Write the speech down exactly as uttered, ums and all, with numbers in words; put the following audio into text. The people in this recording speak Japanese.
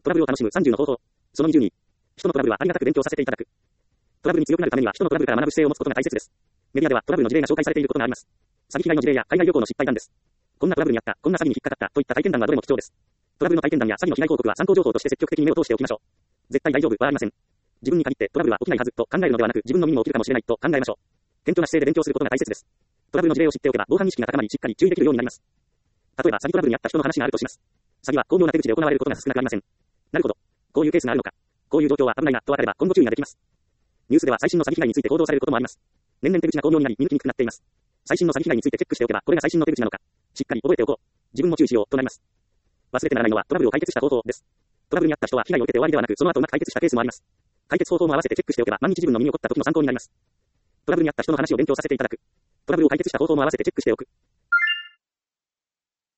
トラブルを楽しむさんじゅうの方法。そのにじゅうに。人のトラブルはありがたく勉強させていただく。トラブルに強くなるためには人のトラブルから学ぶ姿勢を持つことが大切です。メディアではトラブルの事例が紹介されていることがあります。詐欺被害の事例や海外旅行の失敗談です。こんなトラブルにあった、こんな詐欺に引っかかったといった体験談はどれも貴重です。トラブルの体験談や詐欺の被害報告は参考情報として積極的に目を通しておきましょう。絶対大丈夫はありません。自分に限ってトラブルは起きないはずと考えるのではなく、自分の身にも起きるかもしれないと考えましょう。謙虚な姿勢で勉強することが大切です。トラブルの事例を知っておけば防犯意識が高まり、しっかり注意できるようになります。例えば詐欺トラブルにあった人の話があるとします。詐欺は巧妙な手口で行われることが少なくありません。なるほど。こういうケースがあるのか。こういう状況は危ないなとわかれば今後注意ができます。ニュースでは最新の詐欺被害について報道されることもあります。年々手口が巧妙になり見抜きにくくなっています。最新の詐欺被害についてチェックしておけばこれが最新の手口なのか。しっかり覚えておこう。自分も注意しようとなります。忘れてならないのはトラブルを解決した方法です。トラブルにあった人は被害を受けて終わりではなく、その後うまく解決したケースもあります。解決方法も合わせてチェックしておけば万一自分の身に起こった時の参考になります。トラブルにあった人の話を勉強させていただく。トラブルを解決した方法も合わせてチェックしておく。